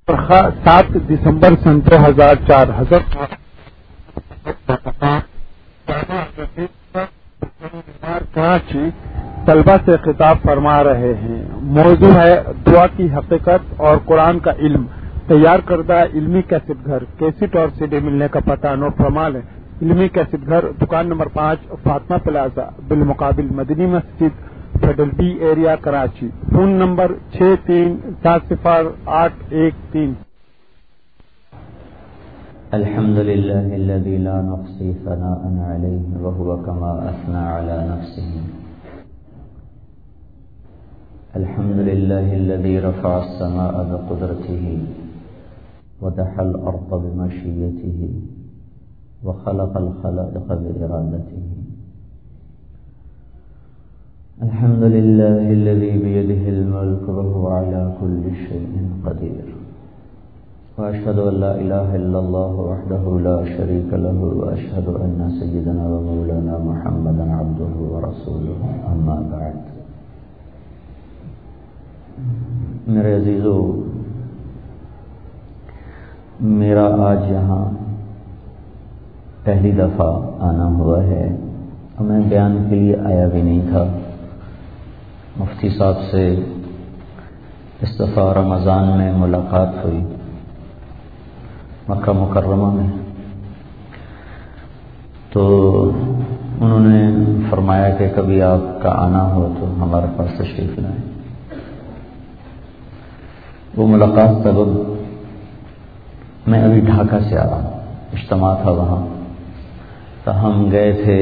7 دسمبر سن 2004 حضرت کراچی طلبہ سے خطاب فرما رہے ہیں۔ موضوع ہے دعا کی حقیقت اور قرآن کا علم۔ تیار کردہ علمی کیسٹ گھر، کیسٹ اور CD ملنے کا پتہ نوٹ فرما لیں۔ علمی کیسٹ گھر، دکان نمبر 5، فاطمہ پلازا، بالمقابل مدنی مسجد، federal B area, Karachi. Phone number 63700813۔ الحمد لله الذي لا نحصي ثناء عليه وهو كما أثنى على نفسه. الحمد لله الذي رفع السماء بقدرته ودحى الأرض بمشيته وخلق الخلائق بإرادته. الحمد لله الذي بيده الملك وهو على كل شيء قدير. وأشهد أن لا إله إلا الله وحده لا شريك له وأشهد أن سيدنا ومولانا محمدا عبده ورسوله. أما بعد. میرے عزیزو، میرا آج یہاں پہلی دفعہ آنا ہوا ہے اور میں بیان کے لیے آیا بھی نہیں تھا۔ مفتی صاحب سے اس دفعہ رمضان میں ملاقات ہوئی مکہ مکرمہ میں، تو انہوں نے فرمایا کہ کبھی آپ کا آنا ہو تو ہمارے پاس تشریف لائیں۔ وہ ملاقات سبب میں ابھی ڈھاکہ سے آ رہا ہوں، اجتماع تھا وہاں، تو ہم گئے تھے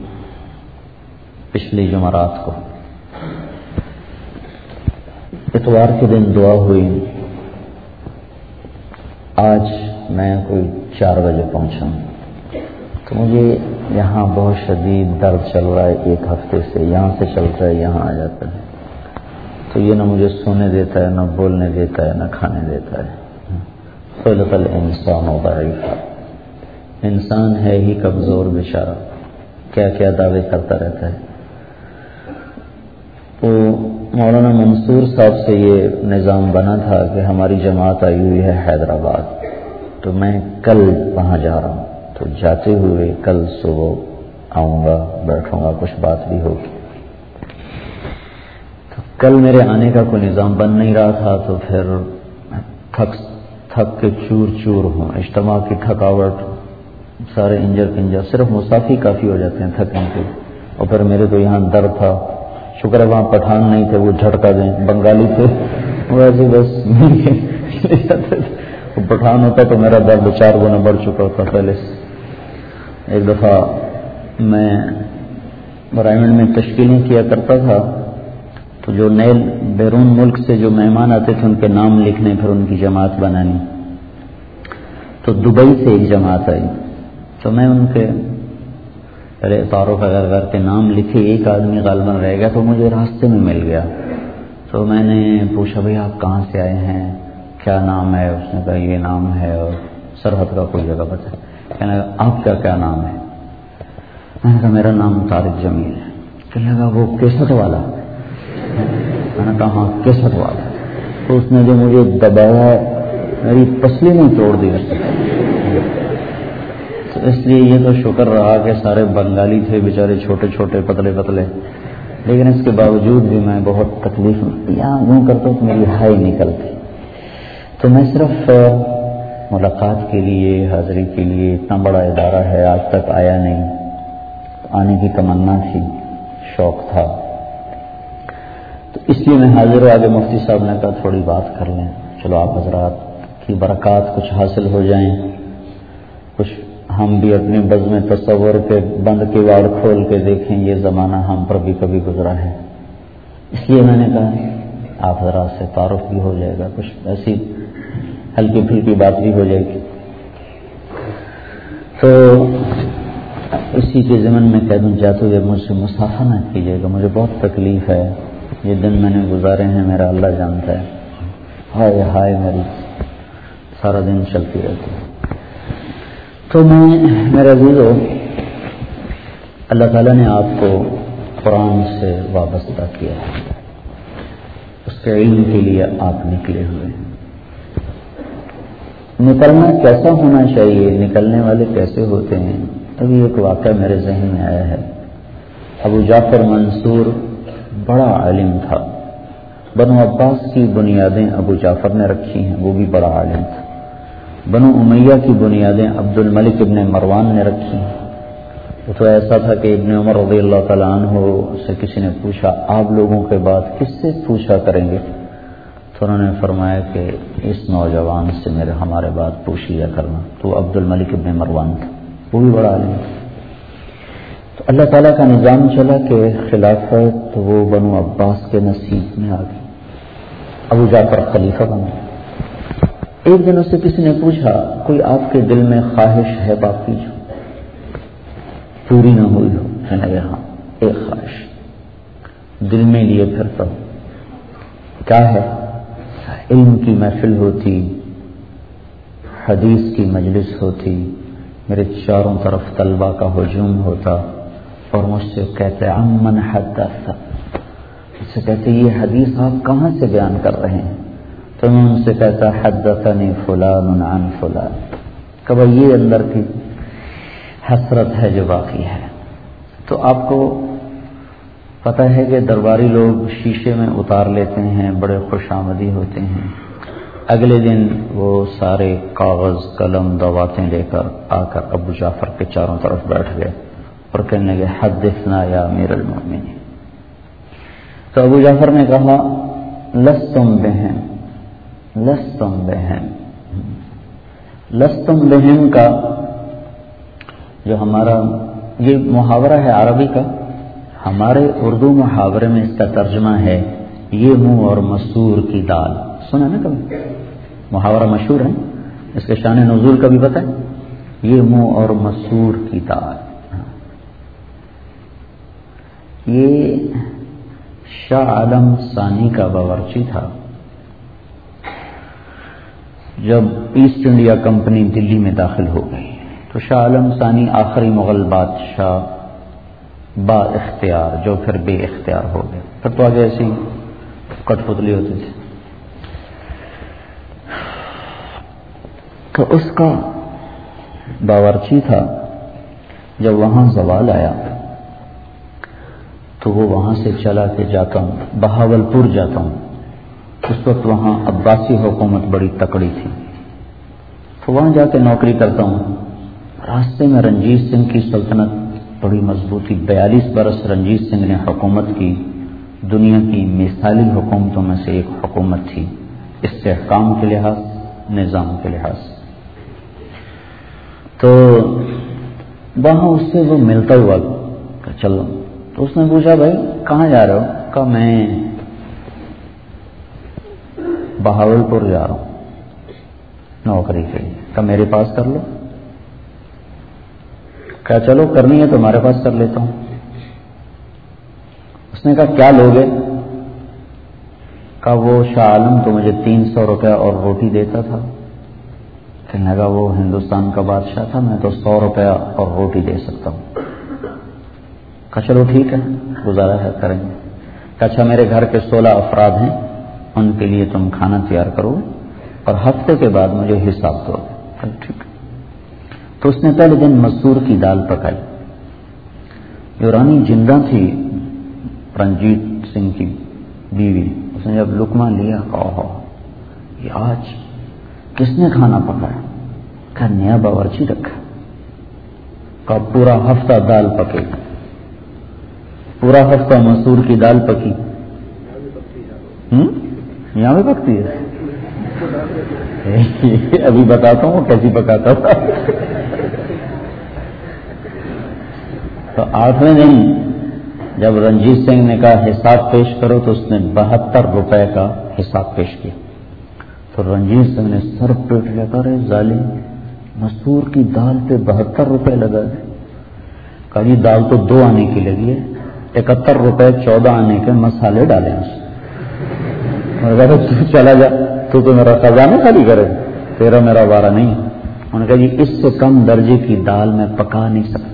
پچھلی جمعرات کو۔ اتوار کے دن دعا ہوئی، آج میں کوئی 4 بجے پہنچا ہوں، تو مجھے یہاں بہت شدید درد چل رہا ہے، 1 ہفتے سے یہاں سے چلتا ہے یہاں آ جاتا ہے، تو یہ نہ مجھے سونے دیتا ہے، نہ بولنے دیتا ہے، نہ کھانے دیتا ہے۔ خلق الانسان ضعیفا، انسان ہے ہی کمزور بیچارہ، کیا کیا دعوے کرتا رہتا ہے۔ تو مولانا منصور صاحب سے یہ نظام بنا تھا کہ ہماری جماعت آئی ہوئی ہے حیدرآباد، تو میں کل وہاں جا رہا ہوں، تو جاتے ہوئے کل صبح آؤں گا، بیٹھوں گا، کچھ بات بھی ہوگی۔ تو کل میرے آنے کا کوئی نظام بن نہیں رہا تھا، تو پھر تھک کے چور چور ہوں، اجتماع کی تھکاوٹ، سارے انجر پنجر، صرف مسافی کافی ہو جاتے ہیں تھکنے کے، اور پھر میرے تو یہاں درد تھا، شکر ہے وہاں پٹھان نہیں تھے، وہ جھٹکا دیں، بنگالی تھے، ویسے بس وہ پٹھان ہوتا تو میرا درد 4 گنا بڑھ چکا ہوتا پہلے سے۔ ایک دفعہ میں برائمنڈ میں تشکیلیں کیا کرتا تھا، تو جو نئے بیرون ملک سے جو مہمان آتے تھے ان کے نام لکھنے، پھر ان کی جماعت بنانی، تو دبئی سے ایک جماعت آئی، تو میں ان کے پہلے تعارف اگر کر کے نام لکھے، ایک آدمی غالباً رہ گیا، تو مجھے راستے میں مل گیا، تو میں نے پوچھا بھئی آپ کہاں سے آئے ہیں، کیا نام ہے؟ اس نے کہا یہ نام ہے، اور سرحد کا کوئی جگہ بتا۔ کہنے لگا آپ کا کیا نام ہے؟ میں نے کہا میرا نام طارق جمیل ہے۔ کہنے لگا وہ کیسٹ والا؟ میں نے کہا ہاں کیسٹ والا۔ تو اس نے جو مجھے دبایا، میری پسلی نہیں توڑ دی اس نے۔ تو اس لیے یہ تو شکر رہا کہ سارے بنگالی تھے بیچارے، چھوٹے چھوٹے پتلے پتلے، لیکن اس کے باوجود بھی میں بہت تکلیف یوں کرتا ہوں کہ میری ہائی نکلتی۔ تو میں صرف ملاقات کے لیے، حاضری کے لیے، اتنا بڑا ادارہ ہے، آج تک آیا نہیں، آنے کی تمنا تھی، شوق تھا، تو اس لیے میں حاضر ہوں۔ آگے مفتی صاحب نے کہا تھوڑی بات کر لیں، چلو آپ حضرات کی برکات کچھ حاصل ہو جائیں، کچھ ہم بھی اپنے بزم تصور کے بند کیواڑ کھول کے دیکھیں، یہ زمانہ ہم پر بھی کبھی گزرا ہے۔ اس لیے میں نے کہا آپ حضرات سے تعارف بھی ہو جائے گا، کچھ ایسی ہلکی پھلکی بات بھی ہو جائے گی۔ تو اسی کے ضمن میں کہہ دوں، جاتے ہوئے مجھ سے مصافحہ نہ کیجیے گا، مجھے بہت تکلیف ہے، یہ دن میں نے گزارے ہیں میرا اللہ جانتا ہے، ہائے ہائے میری سارا دن چلتی رہتی ہے۔ تو میرے عزیزو، اللہ تعالیٰ نے آپ کو قرآن سے وابستہ کیا ہے، اس کے علم کے لیے آپ نکلے ہوئے ہیں۔ نکلنا کیسا ہونا چاہیے، نکلنے والے کیسے ہوتے ہیں؟ ابھی ایک واقعہ میرے ذہن میں آیا ہے۔ ابو جعفر منصور بڑا عالم تھا، بنو عباس کی بنیادیں ابو جعفر نے رکھی ہیں، وہ بھی بڑا عالم تھا۔ بنو امیہ کی بنیادیں عبد الملک ابن مروان نے رکھی ہیں۔ وہ تو ایسا تھا کہ ابن عمر رضی اللہ تعالیٰ عنہ سے کسی نے پوچھا آپ لوگوں کے بعد کس سے پوچھا کریں گے؟ تو انہوں نے فرمایا کہ اس نوجوان سے ہمارے بعد پوچھ لیا کرنا۔ تو عبد الملک ابن مروان تھا، وہ بھی بڑا عالم تھا۔ تو اللہ تعالیٰ کا نظام چلا کہ خلافت وہ بنو عباس کے نصیب میں آ گئی، ابو جعفر خلیفہ بنا۔ ایک دن اس سے کسی نے پوچھا کوئی آپ کے دل میں خواہش ہے باقی جو پوری نہ ہوئی ہو؟ کہنے لگے ہاں ایک خواہش دل میں لیے پھرتا ہوں۔ کیا ہے؟ علم کی محفل ہوتی، حدیث کی مجلس ہوتی، میرے چاروں طرف طلبہ کا ہجوم ہوتا اور مجھ سے کہتے عمن حدث، مجھ سے کہتے یہ حدیث آپ کہاں سے بیان کر رہے ہیں؟ تو میں ان سے کہتا حدثنی فلان عن فلان۔ کبھی یہ اندر کی حسرت ہے جو باقی ہے۔ تو آپ کو پتہ ہے کہ درباری لوگ شیشے میں اتار لیتے ہیں، بڑے خوش آمدی ہوتے ہیں۔ اگلے دن وہ سارے کاغذ قلم دواتیں لے کر آ کر ابو جعفر کے چاروں طرف بیٹھ گئے اور کہنے لگے حدثنا یا امیر المؤمنین۔ تو ابو جعفر نے کہا لستم بہم، لستم بہم۔ لستم بہم کا جو ہمارا یہ محاورہ ہے عربی کا، ہمارے اردو محاورے میں اس کا ترجمہ ہے یہ منہ اور مسور کی دال۔ سنا نا کبھی؟ محاورہ مشہور ہے، اس کے شان نزول کا بھی پتہ ہے، یہ منہ اور مسور کی دال۔ یہ شاہ عالم ثانی کا باورچی تھا۔ جب ایسٹ انڈیا کمپنی دلی میں داخل ہو گئی تو شاہ عالم ثانی آخری مغل بادشاہ با اختیار جو پھر بے اختیار ہو گئے، پھر تو آگے ایسی کٹ پتلی ہوتی تھی۔ تو اس کا باورچی تھا، جب وہاں زوال آیا تو وہ وہاں سے چلا کے جاتا ہوں بہاولپور جاتا ہوں۔ اس وقت وہاں عباسی حکومت بڑی تکڑی تھی، تو وہاں جا کے نوکری کرتا ہوں۔ راستے میں رنجیت سنگھ کی سلطنت بڑی مضبوطی، 42 برس رنجیت سنگھ نے حکومت کی، دنیا کی مثالی حکومتوں میں سے ایک حکومت تھی، استحکام کے لحاظ، نظام کے لحاظ۔ تو وہاں اس سے وہ ملتا ہوا کہ چلو، تو اس نے پوچھا بھائی کہاں جا رہے ہو؟ کہا میں بہاولپور جا رہا ہوں نوکری کے لیے۔ کہا میرے پاس کر لو۔ کہا چلو کرنی ہے تو ہمارے پاس کر لیتا ہوں۔ اس نے کہا کیا لوگے؟ کہا وہ شاہ عالم تو مجھے 300 روپیہ اور روٹی دیتا تھا۔ کہنے لگا وہ ہندوستان کا بادشاہ تھا، میں تو 100 روپیہ اور روٹی دے سکتا ہوں۔ کہا چلو ٹھیک ہے گزارا ہے کریں گے۔ کہا اچھا میرے گھر کے 16 افراد ہیں، ان کے لیے تم کھانا تیار کرو اور ہفتے کے بعد مجھے حساب دو۔ ٹھیک۔ تو اس نے پہلے دن مسور کی دال پکائی۔ جو رانی جندہ تھی رنجیت سنگھ کی بیوی، اس نے جب لقمہ لیا کہا یہ آج کس نے کھانا پکایا؟ کہا نیا باورچی رکھا۔ کہا پورا ہفتہ دال پکے، پورا ہفتہ مسور کی دال پکی۔ یہاں بھی پکتی ہے؟ ابھی بتاتا ہوں کیسی پکاتا تھا۔ تو 8ویں دن جب رنجیت سنگھ نے کہا حساب پیش کرو تو اس نے 72 روپے کا حساب پیش کیا۔ تو رنجیت سنگھ نے سر پیٹ لگا رہے ظالم، مسور کی دال پہ 72 روپے لگا دے۔ کہا جی دال تو 2 آنے کی لگی ہے، 71 روپے 14 آنے کے مسالے ڈالے اس میں۔ تو چلا جا، تو میرا خزانہ خالی کرے، تیرا میرا وارہ نہیں۔ انہوں نے کہا جی اس سے کم درجے کی دال میں پکا نہیں سکتا۔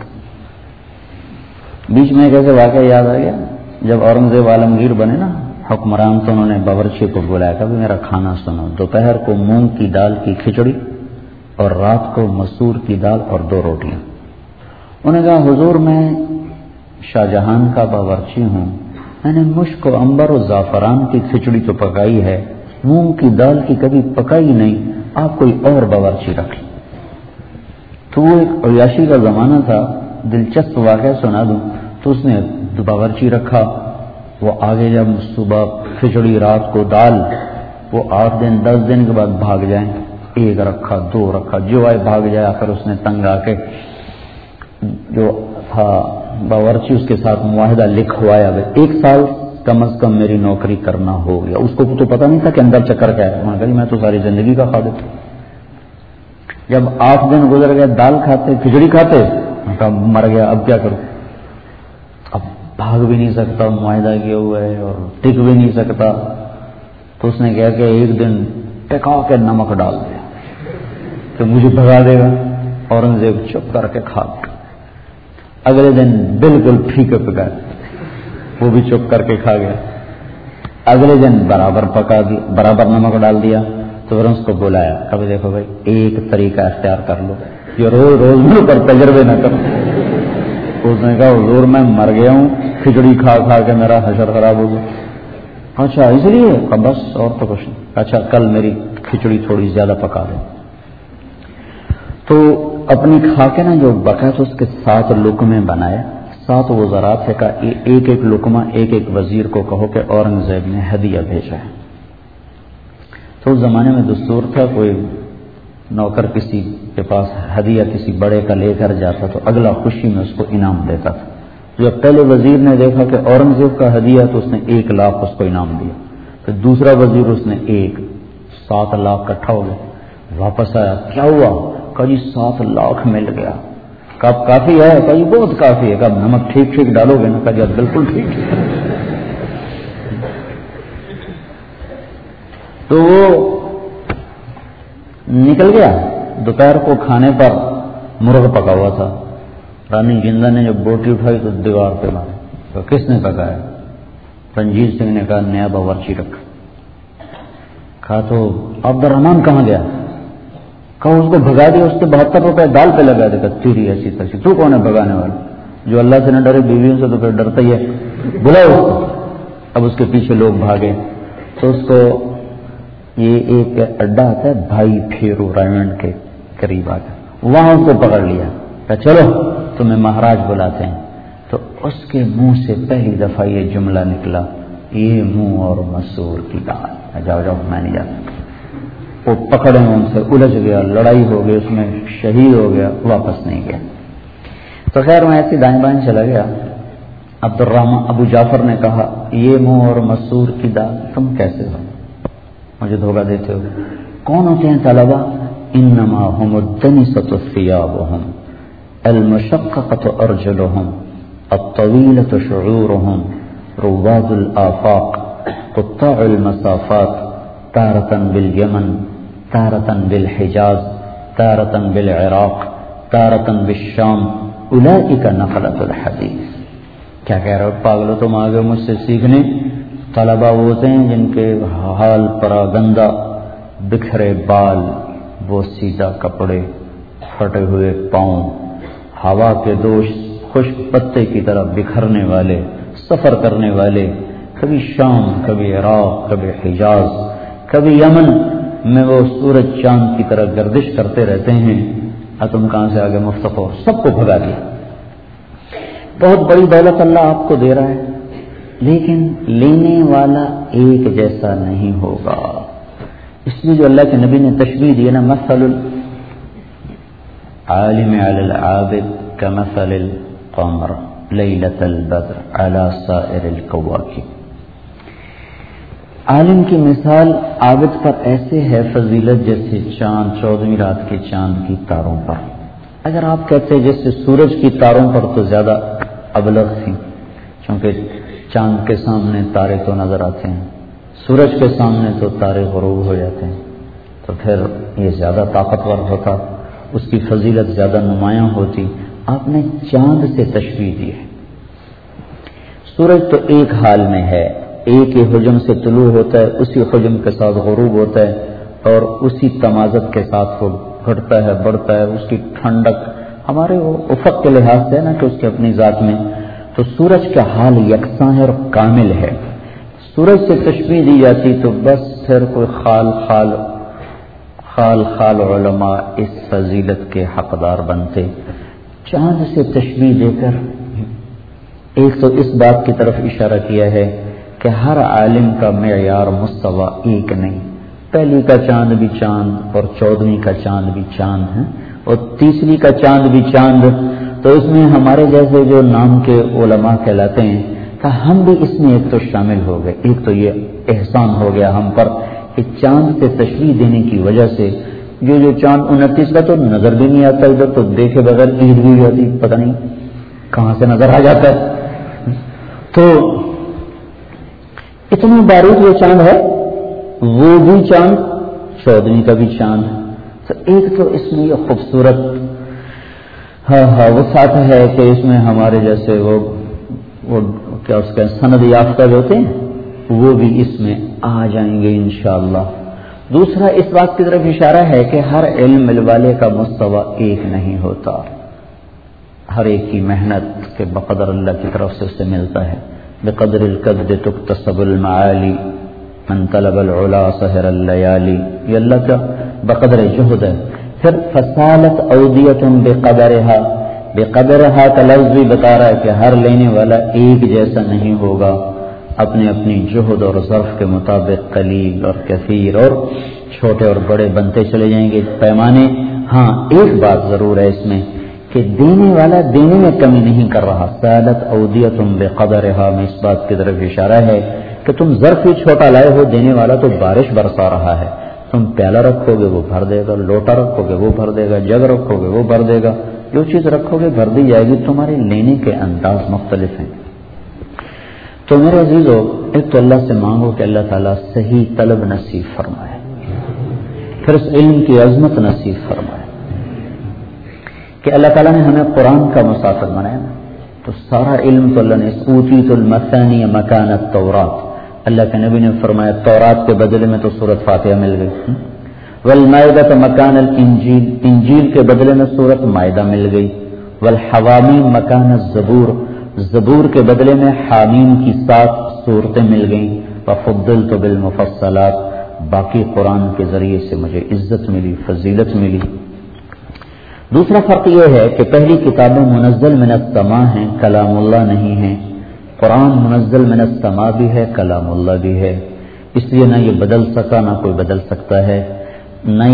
بیچ میں کیسے واقعہ یاد آ گیا، جب اورنگزیب عالمگیر بنے نا حکمران، تو انہوں نے باورچی کو بلایا کہ میرا کھانا سنو۔ دوپہر کو مونگ کی دال کی کھچڑی اور رات کو مسور کی دال اور 2 روٹیاں۔ انہوں نے کہا حضور میں شاہ جہان کا باورچی ہوں، میں نے مشک و عنبر و زعفران کی کھچڑی تو پکائی ہے، مونگ کی دال کی کبھی پکائی نہیں، آپ کوئی اور باورچی رکھ لیں۔ تو وہ ایک عیاشی کا زمانہ تھا، دلچسپ واقعہ سنا دوں تو اس نے باورچی رکھا، وہ آگے جب صبح کھچڑی رات کو دال، وہ 8 دن 10 دن کے بعد بھاگ جائیں، 1 رکھا 2 رکھا، جو آئے بھاگ جائے، آخر اس نے تنگ آ کے جو تھا باورچی اس کے ساتھ معاہدہ لکھوایا، 1 سال کم از کم میری نوکری کرنا ہو گیا۔ اس کو تو پتہ نہیں تھا کہ اندر چکر کیا ہے، انہوں نے کہا میں تو ساری زندگی کا خادم ہوں۔ جب 8 دن گزر گئے، دال کھاتے کھچڑی کھاتے، مر گیا، اب کیا کروں، اب بھاگ بھی نہیں سکتا، معاہدہ کیا ہوا ہے اور ٹک بھی نہیں سکتا، تو اس نے کہا کہ ایک دن ٹکا کے نمک ڈال دیا کہ مجھے بھگا دے گا۔ اورنگزیب چپ کر کے کھا گیا۔ اگلے دن بالکل پھیکے پکا، وہ بھی چپ کر کے کھا گیا۔ اگلے دن برابر پکا دیا، برابر نمک ڈال دیا، تو پھر اس کو بلایا، کبھی دیکھو بھائی ایک طریقہ اختیار کر لو، یہ روز روز میرے پر تجربے نہ کرو۔ اس نے کہا حضور میں مر گیا ہوں، کھچڑی کھا کھا کے میرا حشر خراب ہو گیا۔ اچھا اس لیے بس، اور تو کچھ نہیں۔ اچھا کل میری کھچڑی تھوڑی زیادہ پکا دیں۔ تو اپنی کھا کے نا جو بقا تو اس کے 7 لقمے بنائے، 7 وزراء سے کہا ایک ایک لقمہ ایک ایک وزیر کو کہو کہ اورنگزیب نے ہدیہ بھیجا ہے۔ تو اس زمانے میں دستور تھا، کوئی نوکر کسی کے پاس ہدیہ کسی بڑے کا لے کر جاتا تو اگلا خوشی میں اس کو انعام دیتا تھا۔ جب پہلے وزیر نے دیکھا کہ اورنگزیب کا ہدیہ تو اس نے 1 لاکھ اس کو انعام دیا، پھر دوسرا وزیر اس نے 7 لاکھ اکٹھا ہو گیا۔ واپس آیا، کیا ہوا؟ کہا جی 7 لاکھ مل گیا۔ کب کافی ہے؟ کہا جی بہت کافی ہے۔ کب نمک ٹھیک ٹھیک ڈالو گے نا؟ کہا جی بالکل ٹھیک ہے۔ تو وہ نکل گیا۔ دوپہر کو کھانے پر مرغ پکا ہوا تھا، رانی جندہ نے جب بوٹی اٹھائی تو دیوار پہ مارے، تو کس نے پکایا؟ رنجیت سنگھ نے کہا نیا باورچی رکھا۔ کہا تو عبد الرحمان کہاں گیا؟ کہا اس کو بھگا دیا، اس کے 72 روپے دال پہ لگا دے گا، تیری ایسی تیسی، تو کون ہے بھگانے والا؟ جو اللہ سے نہ ڈرے بیویوں سے تو پھر ڈرتا ہی ہے، بلاؤ اس کو۔ اب اس کے پیچھے لوگ بھاگے تو اس کو یہ ایک اڈا آتا ہے بھائی پھیرو رائمنڈ کے قریب آ گیا، وہاں اس کو پکڑ لیا، کہا چلو تمہیں مہاراج بلاتے ہیں۔ تو اس کے منہ سے پہلی دفعہ یہ جملہ نکلا، یہ منہ اور مسور کی دال۔ جاؤ جاؤ میں نہیں جاتا۔ وہ پکڑے ان سے الجھ گیا، لڑائی ہو گئی، اس میں شہید ہو گیا، واپس نہیں گیا۔ تو خیر میں ایسے دائیں بائیں چلا گیا۔ عبد الرحمان ابو جعفر نے کہا یہ منہ اور مسور کی دال تم کیسے ہو؟ مجھے دھوکہ دیتے ہو۔ کون ہوتے ہیں طلبہ؟ انما هم الدنسة ثيابهم المشققة ارجلهم الطويلة شعورهم رواد الآفاق قطاع المسافات تارة باليمن تارة بالحجاز تارة بالعراق تارة بالشام اولئک نقلۃ الحدیث۔ کیا کہہ رہے ہو پاگلو تم آگے مجھ سے سیکھنے؟ طلبہ وہ ہوتے ہیں جن کے حال پراگندہ، بکھرے بال، وہ سیدھا کپڑے، پھٹے ہوئے پاؤں، ہوا کے دوش خشک پتے کی طرح بکھرنے والے، سفر کرنے والے، کبھی شام، کبھی عراق، کبھی حجاز، کبھی یمن میں وہ سورج چاند کی طرح گردش کرتے رہتے ہیں۔ تم کہاں سے آگے مفتخر، سب کو بھگا دیا۔ بہت بڑی دولت اللہ آپ کو دے رہا ہے، لیکن لینے والا ایک جیسا نہیں ہوگا۔ اس لیے جو اللہ کے نبی نے تشبیہ دی نا، مثل العالم علی العابد کمثل القمر لیلۃ البدر علی سائر الکواکب۔ عالم کی مثال عابد پر ایسے ہے فضیلت جیسے چاند 14ویں رات کے چاند کی تاروں پر۔ اگر آپ کہتے ہیں جیسے سورج کی تاروں پر تو زیادہ ابلغ تھی، چونکہ چاند کے سامنے تارے تو نظر آتے ہیں، سورج کے سامنے تو تارے غروب ہو جاتے ہیں، تو پھر یہ زیادہ طاقتور ہوتا، اس کی فضیلت زیادہ نمایاں ہوتی۔ آپ نے چاند سے تشبیہ دی ہے۔ سورج تو ایک حال میں ہے، ایک ہی حجم سے طلوع ہوتا ہے، اسی حجم کے ساتھ غروب ہوتا ہے، اور اسی تمازت کے ساتھ وہ گھٹتا ہے بڑھتا ہے، اس کی ٹھنڈک ہمارے وہ افق کے لحاظ سے نا کہ اس کی اپنی ذات میں، تو سورج کا حال یکساں ہے اور کامل ہے. سورج سے تشبیہ دی جاتی تو بس پھر کوئی خال علماء اس فضیلت کے حقدار بنتے. چاند سے تشبیہ دے کر ایک تو اس بات کی طرف اشارہ کیا ہے کہ ہر عالم کا معیار مستوی ایک نہیں. پہلی کا چاند بھی چاند اور 14ویں کا چاند بھی چاند ہے اور 30ویں کا چاند بھی چاند. تو اس میں ہمارے جیسے جو نام کے علماء کہلاتے ہیں کہ ہم بھی اس میں ایک تو شامل ہو گئے. ایک تو یہ احسان ہو گیا ہم پر کہ چاند سے تشریح دینے کی وجہ سے جو چاند 29 کا تو نظر بھی نہیں آتا، ادھر تو دیکھے بغیر عید بھی ہوتی، پتہ نہیں کہاں سے نظر آ جاتا ہے. تو اتنی باریک یہ چاند ہے، وہ بھی چاند 14ویں کا بھی چاند. تو ایک تو اس میں یہ خوبصورت وہ ساتھ ہے کہ اس میں ہمارے جیسے وہ کیا اس کا سند یافتہ جو ہوتے ہیں وہ بھی اس میں آ جائیں گے انشاءاللہ. دوسرا اس بات کی طرف اشارہ ہے کہ ہر علم والے کا مستوی ایک نہیں ہوتا، ہر ایک کی محنت کے بقدر اللہ کی طرف سے اسے ملتا ہے. بقدر القد تکتسب المعالی من طلب العلا سحر اللیالی، یہ اللہ کا بقدر جہد ہے. پھر فصالت اودیۃ بقدرہا کا لفظ بھی بتا رہا ہے کہ ہر لینے والا ایک جیسا نہیں ہوگا، اپنے اپنی جہد اور ظرف کے مطابق قلیل اور کثیر اور چھوٹے اور بڑے بنتے چلے جائیں گے پیمانے. ہاں ایک بات ضرور ہے اس میں کہ دینے والا دینے میں کمی نہیں کر رہا. سالت اودیۃ بقدرہا میں اس بات کی طرف اشارہ ہے کہ تم ظرف ہی چھوٹا لائے ہو، دینے والا تو بارش برسا رہا ہے. تم پیالہ رکھو گے وہ بھر دے گا، لوٹا رکھو گے وہ بھر دے گا، جگ رکھو گے وہ بھر دے گا. جو چیز رکھو گے بھر دی جائے گی. تمہارے لینے کے انداز مختلف ہیں. تو میرے عزیزو، ایک تو اللہ سے مانگو کہ اللہ تعالیٰ صحیح طلب نصیب فرمائے، پھر اس علم کی عظمت نصیب فرمائے کہ اللہ تعالیٰ نے ہمیں قرآن کا مسافر بنایا. تو سارا علم تو اللہ نے اوتیت المثانی مکان التورات، اللہ کے نبی نے فرمایا تورات کے بدلے میں تو سورۃ فاتحہ مل گئی. والمائدہ مکان الانجیل، انجیل کے بدلے میں سورۃ مائدہ مل گئی. والحوامیم مکان الزبور، زبور کے بدلے میں حامیم کی 7 صورتیں مل گئیں. وفضلت بالمفصلات، باقی قرآن کے ذریعے سے مجھے عزت ملی، فضیلت ملی. دوسرا فرق یہ ہے کہ پہلی کتابیں منزل من السماء ہیں، کلام اللہ نہیں ہیں. قرآن منزل من السماء بھی ہے، کلام اللہ بھی ہے. اس لیے نہ یہ بدل سکا، نہ کوئی بدل سکتا ہے، نہ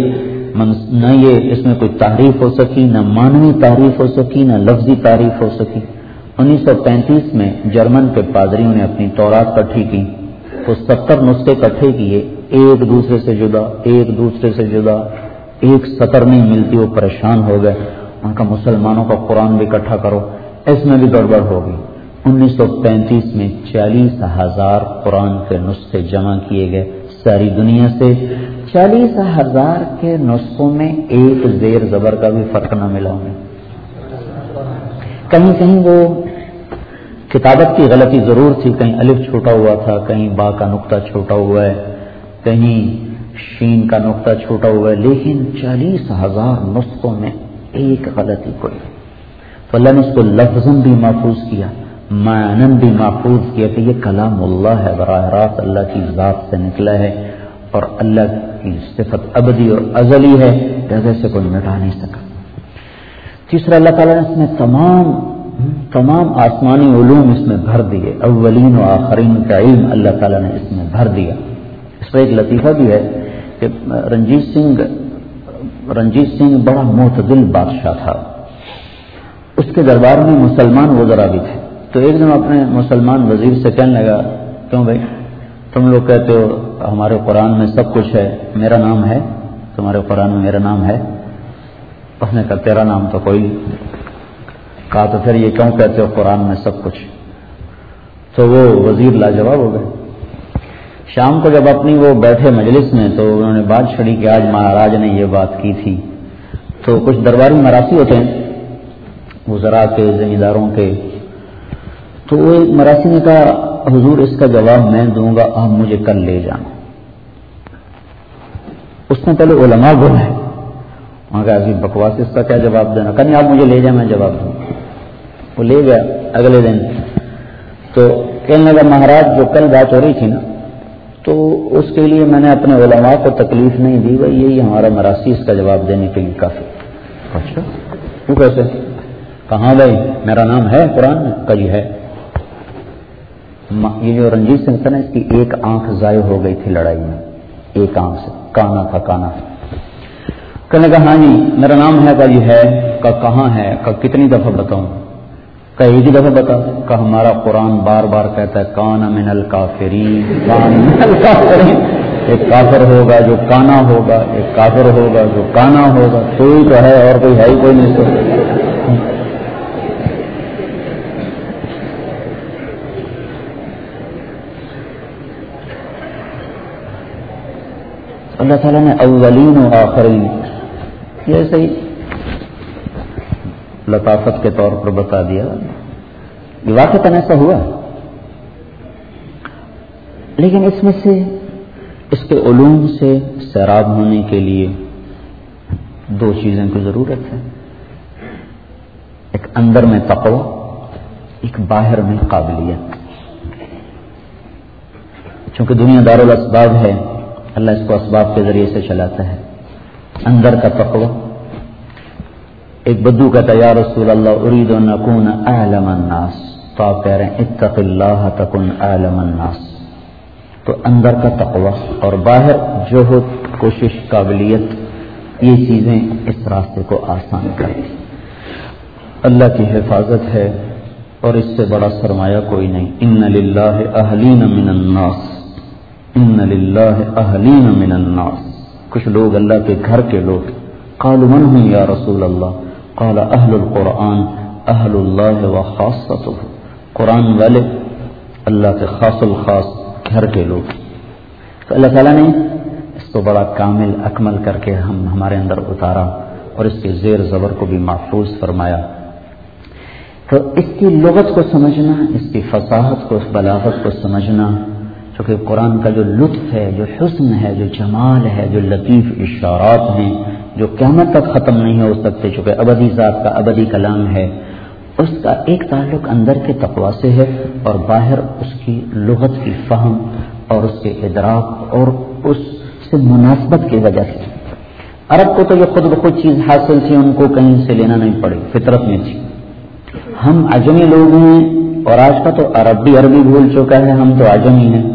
یہ اس میں کوئی تعریف ہو سکی، نہ معنوی تعریف ہو سکی، نہ لفظی تعریف ہو سکی. 1935 میں جرمن کے پادریوں نے اپنی تورات اکٹھی کی تو 70 نسخے اکٹھے کیے، ایک دوسرے سے جدا، ایک سطر نہیں ملتی. وہ پریشان ہو گئے. ان کا مسلمانوں کا قرآن بھی اکٹھا کرو، اس میں بھی گڑبڑ ہوگی. 1935 میں 40,000 قرآن کے نسخے جمع کیے گئے ساری دنیا سے. 40,000 کے نسخوں میں ایک زیر زبر کا بھی فرق نہ ملا انہیں. کہیں وہ کتابت کی غلطی ضرور تھی، کہیں الف چھوٹا ہوا تھا، کہیں با کا نقطہ چھوٹا ہوا ہے، کہیں شین کا نقطہ چھوٹا ہوا ہے، لیکن 40,000 نسخوں میں ایک غلطی کوئی. تو اللہ نے اس کو لفظاً بھی محفوظ کیا، معناً بھی محفوظ کیا کہ یہ کلام اللہ ہے، براہ راست اللہ کی ذات سے نکلا ہے اور اللہ کی صفت ابدی اور ازلی ہے، جیسے سے کوئی مٹا نہیں سکا. تیسرا، اللہ تعالیٰ نے اس میں تمام آسمانی علوم اس میں بھر دیے، اولین و آخرین کا علم اللہ تعالیٰ نے اس میں بھر دیا. اس پر ایک لطیفہ بھی ہے کہ رنجیت سنگھ بڑا معتدل بادشاہ تھا. اس کے دربار میں مسلمان وزراء بھی تھے. تو ایک دن اپنے مسلمان وزیر سے کہنے لگا، کیوں بھائی تم لوگ کہتے ہو ہمارے قرآن میں سب کچھ ہے، میرا نام ہے، تمہارے قرآن میں میرا نام ہے؟ اس نے کہا تیرا نام تو کوئی نہیں. کہا تو پھر یہ کیوں کہتے ہو قرآن میں سب کچھ؟ تو وہ وزیر لاجواب ہو گئے. شام کو جب اپنی وہ بیٹھے مجلس میں تو انہوں نے بات چھڑی کہ آج مہاراج نے یہ بات کی تھی. تو کچھ درباری مراسی ہوتے ہیں وزراء کے، زمینداروں کے. تو وہ ایک مراسی نے کہا حضور اس کا جواب میں دوں گا، آپ مجھے کل لے جانا. اس نے پہلے علماء بولے، وہاں کہا عجیب بکواس، اس کا کیا جواب دینا؟ کہنے آپ مجھے لے جائیں میں جواب دوں. وہ لے گیا اگلے دن. تو کہنے لگا مہاراج جو کل بات ہو رہی تھی نا، تو اس کے لیے میں نے اپنے علماء کو تکلیف نہیں دی، بھائی یہی ہمارا مراسی اس کا جواب دینے کے لیے کافی. اچھا وہ کیسے؟ کہاں بھائی میرا نام ہے قرآن میں؟ کہا جی ہے. یہ جو رنجیت سنگھ تھا نا، اس کی ایک آنکھ ضائع ہو گئی تھی لڑائی میں، ایک آنکھ سے، کانا تھا کانا. کہنے کا ہاں جی میرا نام ہے. کہا جی ہے. کہا کہاں ہے؟ کہا کتنی دفعہ بتاؤں؟ کہا ایک ہی دفعہ بتا. کہا ہمارا قرآن بار بار کہتا ہے کان من الکافرین، کان من الکافرین. ایک کافر ہوگا جو کانا ہوگا، ایک کافر ہوگا جو کانا ہوگا. تو ہی تو ہے اور کوئی ہے ہی کوئی نہیں. تو اللہ تعالیٰ نے اولین و آخرین یہ صحیح لطافت کے طور پر بتا دیا. یہ واقعتاً ایسا ہوا، لیکن اس میں سے اس کے علوم سے سیراب ہونے کے لیے دو چیزوں کی ضرورت ہے. ایک اندر میں تقوی، ایک باہر میں قابلیت. چونکہ دنیا دار الاسباب ہے، اللہ اس کو اسباب کے ذریعے سے چلاتا ہے. اندر کا تقوی. ایک بدو کہتا ہے یا رسول اللہ ارید ان اکون اعلم الناس، تو آپ کہہ رہے ہیں اتق اللہ تکن اعلم الناس. تو اندر کا تقوی اور باہر جوہد، کوشش، قابلیت، یہ چیزیں اس راستے کو آسان کرتی. اللہ کی حفاظت ہے اور اس سے بڑا سرمایہ کوئی نہیں. ان للہ اہلین من الناس، ان للہ اہلین من الناس. کچھ لوگ اللہ کے گھر کے لوگ. قالوا من هم یا رسول اللہ؟ قال اہل القرآن اہل اللہ و خاصتہ. قرآن والے اللہ کے خاص الخاص گھر کے لوگ. تو اللہ تعالیٰ نے اس کو بڑا کامل اکمل کر کے ہمارے اندر اتارا اور اس کے زیر زبر کو بھی محفوظ فرمایا. تو اس کی لغت کو سمجھنا، اس کی فصاحت کو، اس بلاغت کو سمجھنا، چونکہ قرآن کا جو لطف ہے، جو حسن ہے، جو جمال ہے، جو لطیف اشارات ہیں جو قیامت تک ختم نہیں ہو سکتے، چونکہ ابدی ذات کا ابدی کلام ہے، اس کا ایک تعلق اندر کے تقوی سے ہے اور باہر اس کی لغت کی فہم اور اس کے ادراک اور اس سے مناسبت کی وجہ سے. عرب کو تو یہ خود بخود چیز حاصل تھی، ان کو کہیں سے لینا نہیں پڑی، فطرت میں تھی. ہم عجمی لوگ ہیں اور آج کا تو عرب بھی عربی بھول چکا ہے، ہم تو عجمی ہیں.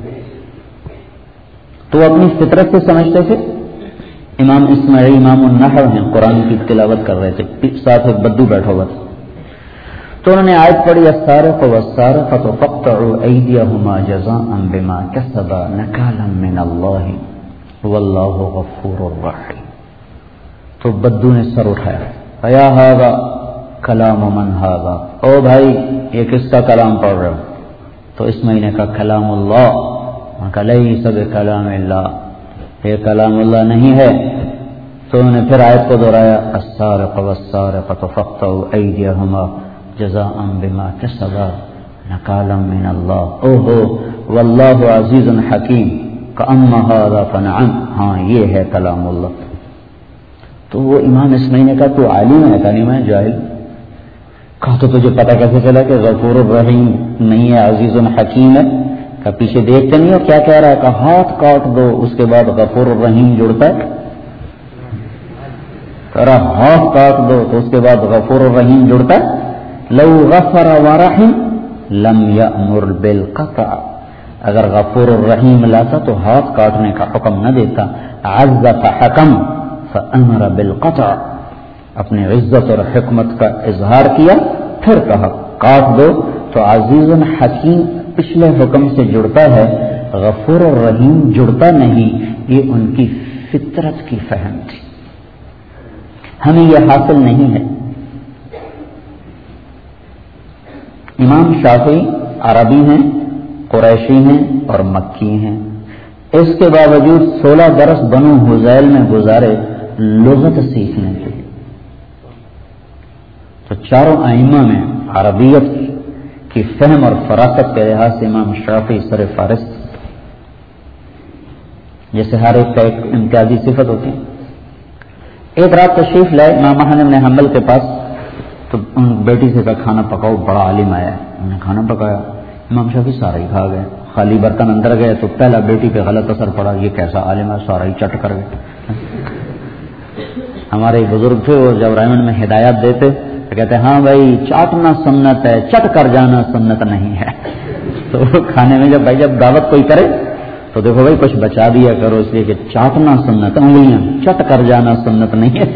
تو اپنی فطرت سے سمجھتے تھے. امام اسماعیل امام النحو ہیں، قرآن کی تلاوت کر رہے تھے، ساتھ ایک بدو بیٹھا ہوا تھا. تو انہوں نے آیت پڑھی السارق والسارقۃ فاقطعوا ایدیہما جزاء بما کسبا نکالا من اللہ واللہ غفور رحیم. تو بدو نے سر اٹھایا، یا ھذا کلام من ھذا، او بھائی یہ کس کا کلام پڑھ رہے ہو؟ تو اسماعیل نے کہا کلام اللہ. لیس بکلام اللہ، یہ کلام اللہ نہیں ہے. تو انہوں نے پھر آیت کو دہرایا السارق والسارقۃ فاقطعوا ایدیہما جزاء بما کسبا نکالا من اللہ اوہو واللہ عزیز حکیم کأما ھذا فنعم. ہاں یہ ہے کلام اللہ. تو وہ امام اسماعیل نے کہا تو عالم ہے؟ کہا نہیں میں جاہل. کہا تو تجھے پتہ کیسے چلا کہ غفور الرحیم نہیں ہے، عزیز حکیم ہے؟ کہ پیچھے دیکھتے نہیں ہو کیا کہہ رہا ہے؟ کہ ہاتھ کاٹ دو اس کے بعد غفور الرحیم جڑتا ہے. کہہ رہا ہاتھ کاٹ دو تو اس کے بعد غفور الرحیم جڑتا ہے. لو غفر ورحم لم یأمر بالقطع. اگر غفور الرحیم لاتا تو ہاتھ کاٹنے کا حکم نہ دیتا. عز فحکم فامر بالقطع. اپنی عزت اور حکمت کا اظہار کیا پھر کہا کاٹ دو. تو عزیز حکیم پچھلے حکم سے جڑتا ہے، غفور الرحیم جڑتا نہیں. یہ ان کی فطرت کی فہم تھی، ہمیں یہ حاصل نہیں ہے. امام شافعی عربی ہیں، قریشی ہیں اور مکی ہیں. اس کے باوجود 16 برس بنو حذیل میں گزارے لغت سیکھنے کے. تو چاروں ائمہ میں عربیت کی فہم اور فراست کے لحاظ سے امام شافعی سر فہرست. جیسے ہر ایک کا ایک امتیازی صفت ہوتی ہے. ایک رات تشریف لائے امام احمد بن حنبل کے پاس، تو بیٹی سے کہا کھانا پکاؤ، بڑا عالم آیا ہے. انہوں نے کھانا پکایا، امام شافعی سارا ہی کھا گئے. خالی برتن اندر گئے تو پہلا بیٹی پہ غلط اثر پڑا، یہ کیسا عالم ہے، سارا ہی چٹ کر گئے. ہمارے ایک بزرگ تھے، وہ جب رائمنڈ میں ہدایات دیتے تو کہتے ہاں بھائی چاٹنا سنت ہے، چٹ کر جانا سنت نہیں ہے. تو کھانے میں جب دعوت کوئی کرے تو دیکھو بھائی کچھ بچا دیا کرو، اس لیے کہ چاٹنا سنت، انگلیاں چٹ کر جانا سنت نہیں ہے.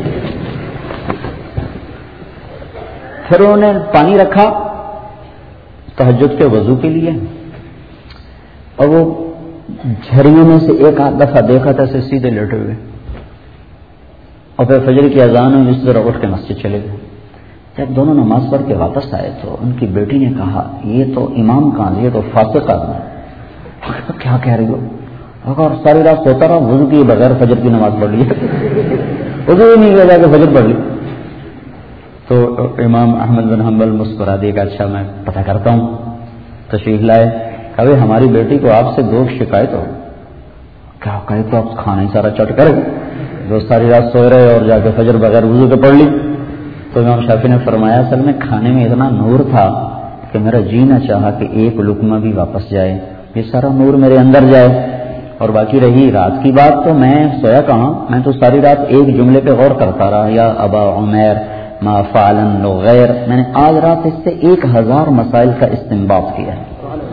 پھر انہوں نے پانی رکھا تہجد کے وضو کے لیے، اور وہ جھریوں میں سے ایک آدھ دفعہ دیکھا تھا اسے سیدھے لیٹے ہوئے، اور پھر فجر کی اذان ہوئی، اس طرح اٹھ کے مسجد چلے گئے. جب دونوں نماز پڑھ کے واپس آئے تو ان کی بیٹی نے کہا یہ تو امام کا، یہ تو فاسق آدمی. کیا کہہ رہی ہو؟ اور ساری رات سوتا رہا، وضو کیے بغیر فجر کی نماز پڑھ لی، وضو ہی نہیں کیا جا کے فجر پڑھ لی. تو امام احمد بن حنبل مسکرا دیا کہ اچھا میں پتہ کرتا ہوں. تشریف لائے، کبھی ہماری بیٹی کو آپ سے دو شکایت ہو. کیا کہے تو آپ کھانا ہی سارا چٹ کرے، جو ساری رات سوئے رہے اور جا کے فجر بغیر وضو کے پڑھ لی. تو امام شافعی نے فرمایا اصل میں کھانے میں اتنا نور تھا کہ میرا جی نہ چاہا کہ ایک لقمہ بھی واپس جائے، یہ سارا نور میرے اندر جائے. اور باقی رہی رات کی بات تو میں سویا کہاں، میں تو ساری رات ایک جملے پہ غور کرتا رہا، یا ابا عمیر ما فعل النغیر. میں نے آج رات اس سے 1000 مسائل کا استنباط کیا ہے.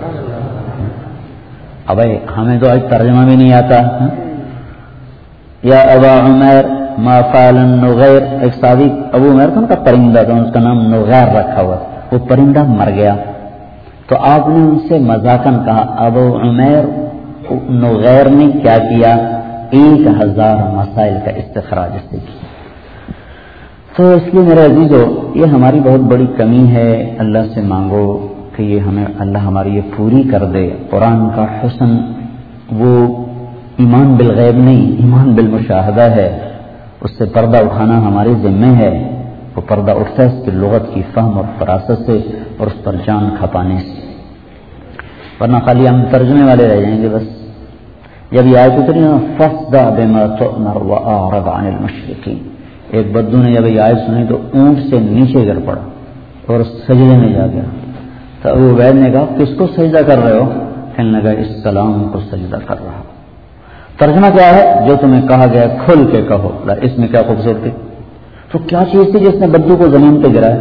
اب ہمیں تو آج ترجمہ بھی نہیں آتا. یا ابا عمیر ما فعل النغیر، ایک صحابی ابو عمیر تھا، ان کا پرندہ تھا، اس کا نام نغیر رکھا ہوا، وہ پرندہ مر گیا. تو آپ نے ان سے مذاقاً کہا ابو عمیر نغیر نے کیا کیا، 1000 مسائل کا استخراج اس سے کیا. تو اس لیے میرے عزیزو یہ ہماری بہت بڑی کمی ہے. اللہ سے مانگو کہ یہ ہمیں اللہ ہماری یہ پوری کر دے. قرآن کا حسن وہ ایمان بالغیب نہیں، ایمان بالمشاہدہ ہے. اس سے پردہ اٹھانا ہمارے ذمہ ہے. وہ پردہ اٹھتا ہے اس کی لغت کی فہم اور فراست سے، اور اس پر جان کھپانے سے. ورنہ خالی ہم ترجمے والے رہ جائیں گے بس. جب یہ آیت اتری نا فَاصْدَعْ بِمَا تُؤْمَرُ وَأَعْرِضْ عَنِ الْمُشْرِكِينَ، ایک بدو نے جب یہ آیت سنی تو اونٹ سے نیچے گر پڑا اور سجدے میں جا گیا. تو ابو عبید نے کہا کس کو سجدہ کر رہے ہو؟ کہنے لگا اس کلام کو سجدہ کر رہا. ترجمہ کیا ہے؟ جو تمہیں کہا گیا کھل کے کہو. اس میں کیا خوبصورتی. تو کیا چیز تھی جس نے بدو کو زمین پہ گرایا؟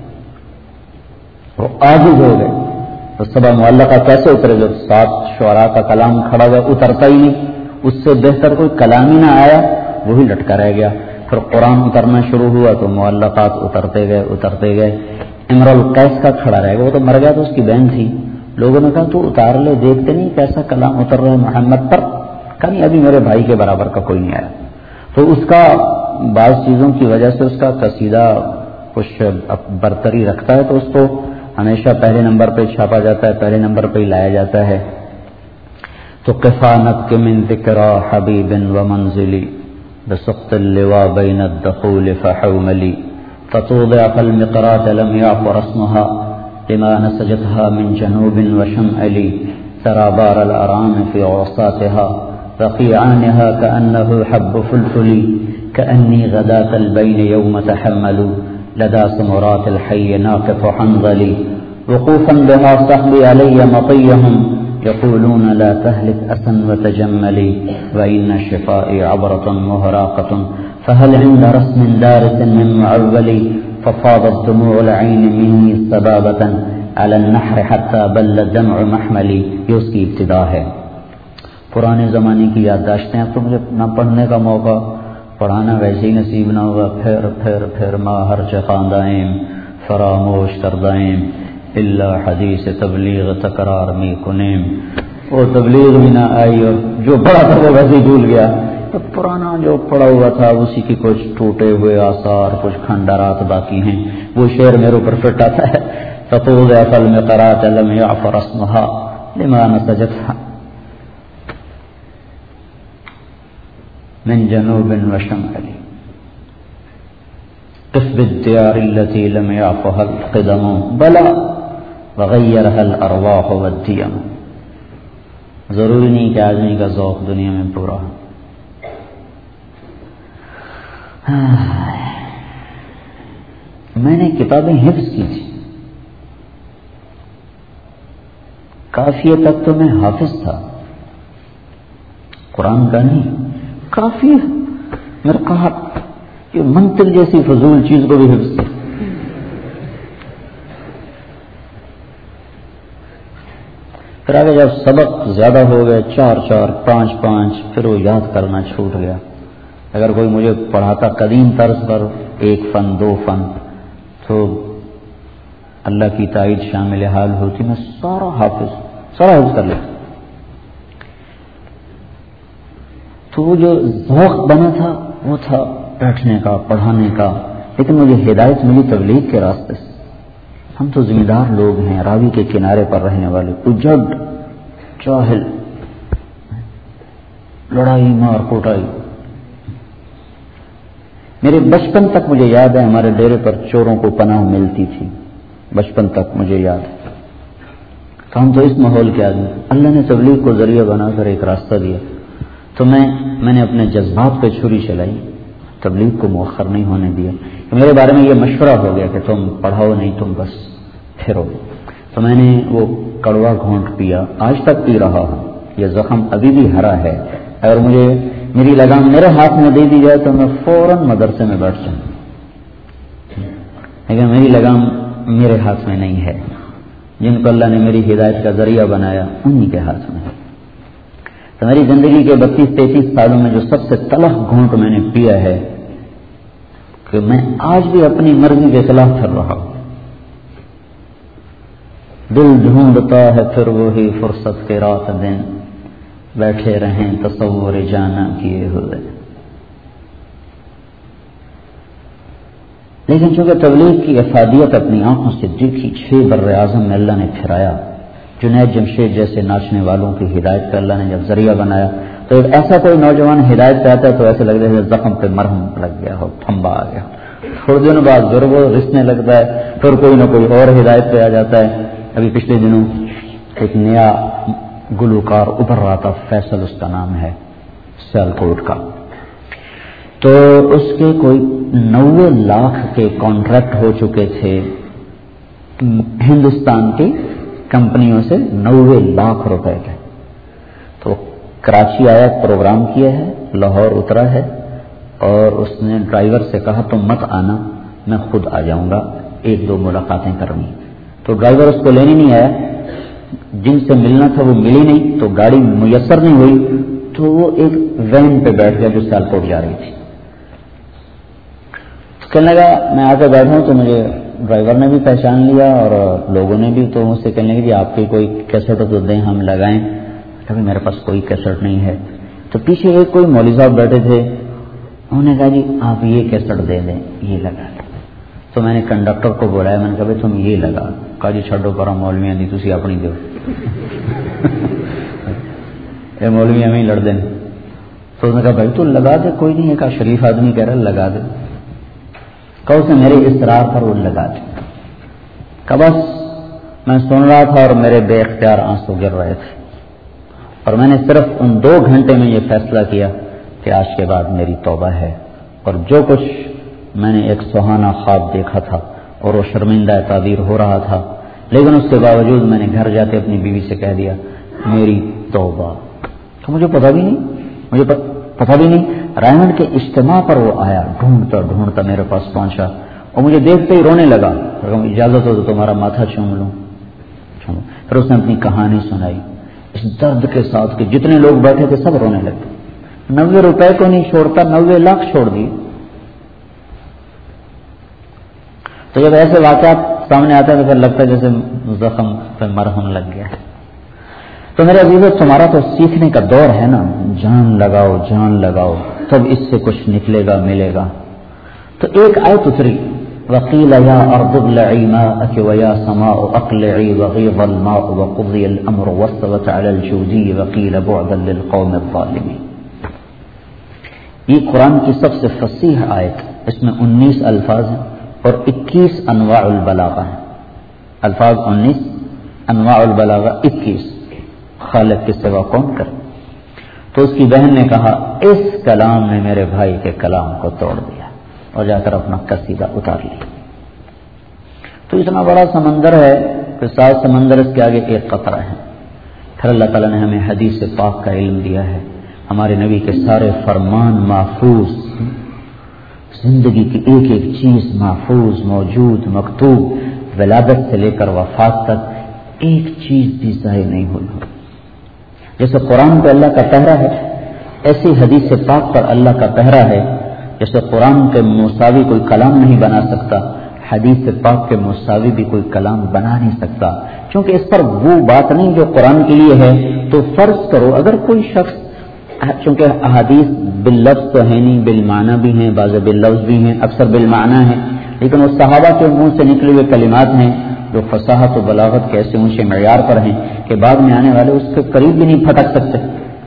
وہ عاجز ہو گئے. تو سبا معلقہ کیسے اترے؟ جب 7 شعراء کا کلام کھڑا ہوا اترتا ہی نہیں، اس سے بہتر کوئی کلام ہی نہ آیا، وہی لٹکا رہ گیا. پھر قرآن اترنا شروع ہوا تو معلقات اترتے گئے. امر القیس کا کھڑا رہ گیا، وہ تو مر گیا تو اس کی بہن تھی. لوگوں نے کہا تو اتار لے، دیکھتے نہیں کیسا کلام اتر رہا ہے محمد پر. کہا نہیں ابھی میرے بھائی کے برابر کا کوئی نہیں آیا. تو اس کا بعض چیزوں کی وجہ سے اس کا قصیدہ کچھ برتری رکھتا ہے، تو اس کو ہمیشہ پہلے نمبر پہ چھاپا جاتا ہے، پہلے نمبر پہ ہی لایا جاتا ہے. تو کفانت کے من ذکرى حبیب و منزلی بسقط اللواء بین الدخول فحوملی فتوضع فالمقرات لم يعف رسمها لما نسجتها من جنوب وشمعلی ترى بار الارام في عصاتها رقيعانها كأنه حب فلفلي كأني غداة البين يوم تحملوا لدى سمرات الحي ناقف حنظلي وقوفا بها صحبي علي مطيهم يقولون لا تهلك أسا وتجملي وإن شفائي عبرة مهراقة فهل عند رسم دارس من معولي ففاضت دموع العين مني سبابة على النحر حتى بل دمع محملي. یہ اس کی ابتدا ہے. پرانے زمانے کی یادداشتیں. اب تو مجھے نہ پڑھنے کا موقع، پڑھانا ویسے ہی نصیب نہ ہوگا. پھر ماں ہر چخاندائیں فراموش کردائیں الا حدیث تبلیغ تکرار میں کنیم. وہ تبلیغ بھی نہ آئی اور جو پڑھا تھا وہ ویسے ہی بھول گیا. تو پرانا جو پڑا ہوا تھا اسی کی کچھ ٹوٹے ہوئے آثار، کچھ کھنڈرات باقی ہیں. وہ شعر میرے اوپر فٹ آتا ہے. تطول فالمقرات لم يعف رسمها لما نسجتها من جنوب وشمال قف بالديار التي لم يعفها القدم بلا وغيرها الارواح والديم. ضروری نہیں کہ آدمی کا ذوق دنیا میں پورا ہو. میں نے کتابیں حفظ کی تھی، کافیہ تک تو میں حافظ تھا، قرآن کا نہیں، کافی میرا کہا کہ منطق جیسی فضول چیز کو بھی حفظ کی۔ پھر آگے جب سبق زیادہ ہو گئے، 4 4 5 5، پھر وہ یاد کرنا چھوٹ گیا۔ اگر کوئی مجھے پڑھاتا قدیم طرز پر 1 فن 2 فن تو اللہ کی تائید شامل حال ہوتی، میں سارا حفظ کر لیتا۔ تو وہ جو ذوق بنا تھا وہ تھا بیٹھنے کا، پڑھانے کا، لیکن مجھے ہدایت ملی تبلیغ کے راستے سے۔ ہم تو ذمہ دار لوگ ہیں، راوی کے کنارے پر رہنے والے، اجڑ جاہل، لڑائی مار کوٹائی۔ میرے بچپن تک مجھے یاد ہے ہمارے ڈیرے پر چوروں کو پناہ ملتی تھی، بچپن تک مجھے یاد ہے۔ تو ہم تو اس ماحول کے آدمی، اللہ نے تبلیغ کو ذریعہ بنا کر ایک راستہ دیا، تو میں نے اپنے جذبات پہ چھری چلائی، تبلیغ کو مؤخر نہیں ہونے دیا۔ میرے بارے میں یہ مشورہ ہو گیا کہ تم پڑھاؤ نہیں، تم بس پھرو۔ تو میں نے وہ کڑوا گھونٹ پیا، آج تک پی رہا ہوں، یہ زخم ابھی بھی ہرا ہے۔ اگر مجھے میری لگام میرے ہاتھ میں دے دی جائے تو میں فوراً مدرسے میں بیٹھ جاؤں، لیکن میری لگام میرے ہاتھ میں نہیں ہے، جن کو اللہ نے میری ہدایت کا ذریعہ بنایا انہی کے ہاتھ میں ہے۔ تو میری زندگی کے 32-33 سالوں میں جو سب سے تلخ گھونٹ میں نے پیا ہے کہ میں آج بھی اپنی مرضی کے خلاف پھر رہا ہوں۔ دل ڈھونڈتا ہے پھر وہی فرصت کے رات دن، بیٹھے رہیں تصور جانا کیے ہوئے۔ لیکن چونکہ تبلیغ کی افادیت اپنی آنکھوں سے دیکھی، 6 بر اعظم میں اللہ نے پھرایا، جنید جمشید جیسے ناچنے والوں کی ہدایت کا اللہ نے جب ذریعہ بنایا، تو ایک ایسا کوئی نوجوان ہدایت پہ آتا ہے تو ایسے لگتا ہے زخم پہ مرہم لگ گیا ہو، پھمبا آ گیا۔ تھوڑے دنوں بعد ضرور رسنے لگتا ہے، پھر کوئی نہ کوئی اور ہدایت پہ آ جاتا ہے۔ ابھی پچھلے دنوں ایک نیا گلوکار ابھر رہا تھا، فیصل اس کا نام ہے، سیالکوٹ کا، تو اس کے کوئی 90 لاکھ کے کانٹریکٹ ہو چکے تھے ہندوستان کی کمپنیوں سے، 90 لاکھ روپے کے۔ تو کراچی آیا، پروگرام کیا ہے، لاہور اترا ہے، اور اس نے ڈرائیور سے کہا تم مت آنا، میں خود آ جاؤں گا، 1-2 ملاقاتیں کرنی۔ تو ڈرائیور اس کو لینے نہیں آیا، جن سے ملنا تھا وہ ملی نہیں، تو گاڑی میسر نہیں ہوئی، تو وہ ایک وین پہ بیٹھ گیا جو سیالکوٹ جا رہی تھی۔ تو کہنے لگا میں آ کے بیٹھا ہوں، تو مجھے ڈرائیور نے بھی پہچان لیا اور لوگوں نے بھی، تو مجھ سے کہنے لگے کہ آپ کی کوئی کیسٹ تو دیں ہم لگائیں۔ کبھی میرے پاس کوئی کیسٹ نہیں ہے۔ تو پیچھے ایک کوئی مولوی صاحب بیٹھے تھے، انہوں نے کہا جی آپ یہ کیسٹ دے دیں، یہ لگا دیں۔ تو میں نے کنڈکٹر کو بلایا، میں نے کہا بھائی تم یہ لگا، کہا جی چھڈو پر مولویاں دی تسی اپنی دو یہ مولوی ہمیں لڑ دیں۔ تو اس نے کہا بھائی تو لگا دے، کوئی نہیں ہے، کہا شریف آدمی کہہ رہا لگا دے، کہا اس نے میرے اصرار پر وہ لگا دے۔ کہا بس میں سن رہا تھا اور میرے بے اختیار آنسو گر رہے تھے، اور میں نے صرف ان 2 گھنٹے میں یہ فیصلہ کیا کہ آج کے بعد میری توبہ ہے، اور جو کچھ میں نے ایک سہانا خواب دیکھا تھا اور وہ شرمندہ تعبیر ہو رہا تھا، لیکن اس کے باوجود میں نے گھر جاتے اپنی بیوی سے کہہ دیا میری توبہ۔ تو مجھے پتہ بھی نہیں، رائمنڈ کے اجتماع پر وہ آیا، ڈھونڈتا میرے پاس پہنچا اور مجھے دیکھتے ہی رونے لگا۔ اجازت ہو تو تمہارا ماتھا چوم لوں۔ پھر اس نے اپنی کہانی سنائی اس درد کے ساتھ کہ جتنے لوگ بیٹھے تھے سب رونے لگے۔ 90 روپے کو نہیں چھوڑتا، 90 لاکھ چھوڑ دیے۔ تو جب ایسے واقعات سامنے آتا ہے تو پھر لگتا ہے جیسے زخم پہ مرہم لگ گیا ہے۔ تو میرے عزیزو تمہارا تو سیکھنے کا دور ہے نا، جان لگاؤ تب اس سے کچھ نکلے گا، ملے گا۔ تو ایک آیت اتری، وقیل یا ارض ابلعی ماءک ویا سماء اقلعی وغیض الماء وقضی الامر واستوت علی الجودی وقیل بعدا للقوم الظالمین۔ یہ قرآن کی سب سے فصیح آیت، اس میں 19 الفاظ ہیں اور 21 انواع البلاغہ ہیں۔ الفاظ 19، انواع البلاغہ 21۔ خالق کے سوا کون کرے؟ تو اس کی بہن نے کہا اس کلام نے میرے بھائی کے کلام کو توڑ دیا، اور جا کر اپنا قصیدہ اتار لیا. تو اتنا بڑا سمندر ہے کہ 7 سمندر اس کے آگے ایک قطرہ ہے. پھر اللہ تعالیٰ نے ہمیں حدیث پاک کا علم دیا ہے. ہمارے نبی کے سارے فرمان محفوظ، زندگی کی ایک ایک چیز محفوظ، موجود، مکتوب، ولادت سے لے کر وفات تک ایک چیز بھی ضائع نہیں ہوئی. جیسے قرآن پہ اللہ کا پہرا ہے، ایسی حدیث پاک پر اللہ کا پہرا ہے. جیسے قرآن کے مساوی کوئی کلام نہیں بنا سکتا، حدیث پاک کے مساوی بھی کوئی کلام بنا نہیں سکتا، کیونکہ اس پر وہ بات نہیں جو قرآن کے لیے ہے. تو فرض کرو اگر کوئی شخص، چونکہ احادیث باللفظ تو ہے نہیں، بالمعنی بھی ہیں، بعض باللفظ بھی ہیں، اکثر بالمعنی ہیں، لیکن وہ صحابہ کے منہ سے نکلے ہوئے کلمات ہیں جو فصاحت و بلاغت کے ایسے اونچے معیار پر ہیں کہ بعد میں آنے والے اس کے قریب بھی نہیں پھٹک سکتے.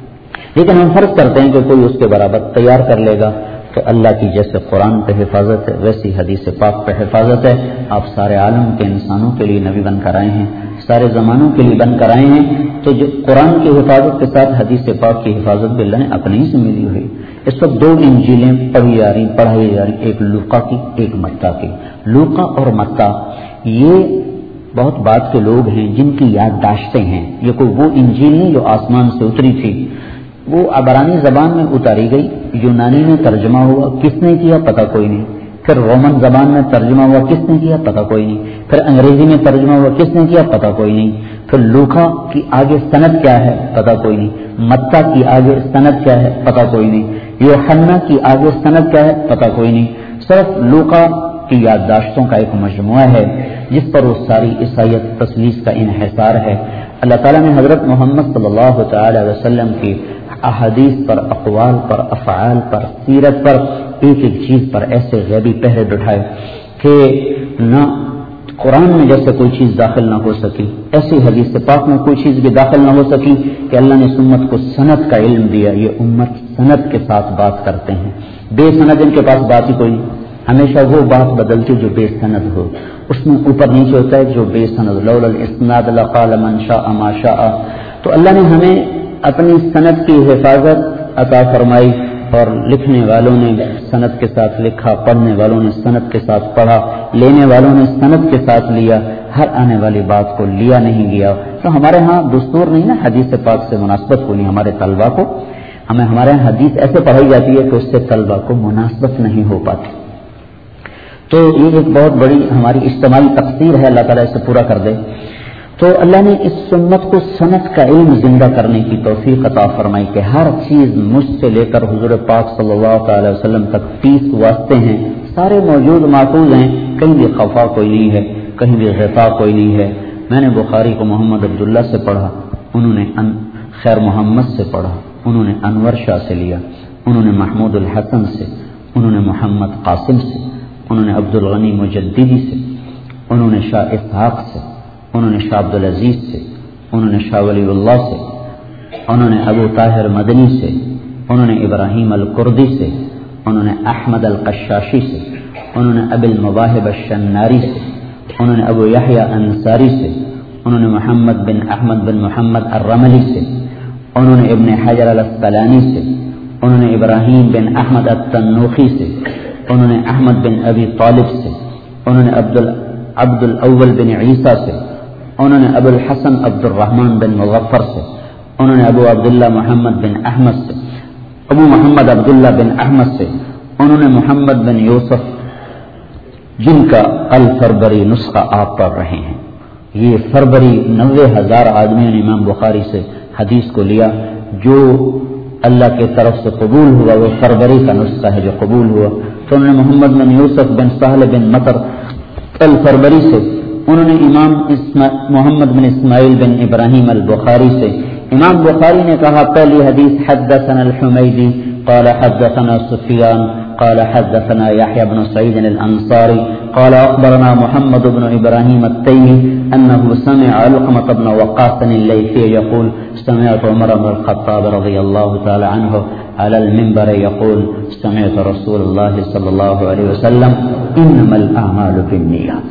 لیکن ہم فرض کرتے ہیں کہ کوئی اس کے برابر تیار کر لے گا. تو اللہ کی جیسے قرآن پہ حفاظت ہے ویسی حدیث پاک پہ حفاظت ہے. آپ سارے عالم کے انسانوں کے لیے نبی بن کر آئے ہیں، سارے زمانوں کے لیے بن کر آئے ہیں. تو جو قرآن کی حفاظت کے ساتھ حدیث پاک کی حفاظت بھی اللہ نے اپنے ہی سے ملی ہوئی. اس وقت 2 انجیلیں پڑھائی جا رہی، ایک لوقا کی، ایک متی کی. لوقا اور متی یہ بہت بعد کے لوگ ہیں جن کی یادداشتیں ہیں. یہ کوئی وہ انجیل نہیں جو آسمان سے اتری تھی، وہ عبرانی زبان میں اتاری گئی، یونانی میں ترجمہ ہوا، کس نے کیا پتہ کوئی نہیں. پھر رومن زبان میں ترجمہ ہوا، کس نے کیا پتہ کوئی نہیں. پھر انگریزی میں ترجمہ ہوا، کس نے کیا پتہ کوئی نہیں. پھر لوقا کی آگے سند کیا ہے پتہ کوئی نہیں. متی کی آگے سند کیا ہے پتہ کوئی نہیں. یوحنا کی آگے سند کیا ہے پتہ کوئی نہیں. صرف لوقا کی یادداشتوں کا ایک مجموعہ ہے جس پر وہ ساری عیسائیت تسلیس کا انحصار ہے. اللہ تعالیٰ نے حضرت محمد صلی اللہ تعالی علیہ وسلم کی احادیث پر، اقوال پر، افعال پر، سیرت پر، ایک ایک چیز پر ایسے غیبی پہرے بٹھائے کہ نہ قرآن میں جیسے کوئی چیز داخل نہ ہو سکی، ایسی حدیث پاک میں کوئی چیز بھی داخل نہ ہو سکی کہ اللہ نے اس امت کو سند کا علم دیا. یہ امت سند کے ساتھ بات کرتے ہیں، بے سند ان کے پاس بات ہی کوئی نہیں. ہمیشہ وہ بات بدلتی جو بے سند ہو، اس میں اوپر نیچے ہوتا ہے جو بے سند. لولا الاسناد لقال من شاء ما شاء. تو اللہ نے ہمیں اپنی سند کی حفاظت عطا فرمائی، اور لکھنے والوں نے سند کے ساتھ لکھا، پڑھنے والوں نے سند کے ساتھ پڑھا، لینے والوں نے سند کے ساتھ لیا. ہر آنے والی بات کو لیا نہیں گیا. تو ہمارے ہاں دستور نہیں نا حدیث پاک سے مناسبت کو نہیں. ہمارے طلبہ کو ہمارے یہاں حدیث ایسے پڑھائی جاتی ہے کہ اس سے طلبہ کو مناسبت نہیں ہو پاتی. تو یہ ایک بہت بڑی ہماری اجتماعی تقصیر ہے، اللہ تعالیٰ اسے پورا کر دے. تو اللہ نے اس سنت کو سند کا علم زندہ کرنے کی توفیق عطا فرمائی کہ ہر چیز مجھ سے لے کر حضور پاک صلی اللہ تعالی وسلم تک 30 واسطے ہیں، سارے موجود محفوظ ہیں. کہیں بھی خفا کوئی نہیں ہے، کہیں بھی غطا کوئی نہیں ہے. میں نے بخاری کو محمد عبداللہ سے پڑھا، انہوں نے خیر محمد سے پڑھا، انہوں نے انور شاہ سے لیا، انہوں نے محمود الحسن سے، انہوں نے محمد قاسم سے، انہوں نے عبد الغنی مجددی سے، انہوں نے شاہ اسحاق سے، انہوں نے شاہ عبد العزیز سے، انہوں نے شاہ ولی اللہ سے، انہوں نے ابو طاہر مدنی سے، انہوں نے ابراہیم الکردی سے، انہوں نے احمد القشاشی سے، انہوں نے ابی المواہب الشناری سے، انہوں نے ابو یحییٰ انصاری سے، انہوں نے محمد بن احمد بن محمد الرملی سے، انہوں نے ابن حجر الاسقلانی سے، انہوں نے ابراہیم بن احمد التنوخی سے، انہوں نے احمد بن ابی طالب سے، انہوں نے عبد الاول بن عیسیٰ سے، انہوں نے ابو الحسن عبد الرحمن بن مغفر سے، انہوں نے ابو عبداللہ محمد بن احمد سے، ابو محمد عبداللہ بن احمد سے، انہوں نے محمد بن یوسف جن کا الفربری نسخہ آپ پڑھ رہے ہیں. یہ فربری 90,000 آدمیوں نے امام بخاری سے حدیث کو لیا. جو اللہ کے طرف سے قبول ہوا وہ فربری کا نسخہ ہے جو قبول ہوا. تو انہوں نے محمد بن یوسف بن سہل بن مطر الفربری سے، انہوں نے امام محمد بن اسماعیل بن ابراہیم البخاری سے. امام بخاری نے کہا پہلی حدیث حدثنا الحمیدی قال حدثنا سفیان قال حدثنا يحيى بن سعيد الأنصاري قال أخبرنا محمد بن إبراهيم التيمي أنه سمع علقمة بن وقاص الليثي يقول سمعت عمر بن الخطاب رضي الله تعالى عنه على المنبر يقول سمعت رسول الله صلى الله عليه وسلم إنما الأعمال بالنيات.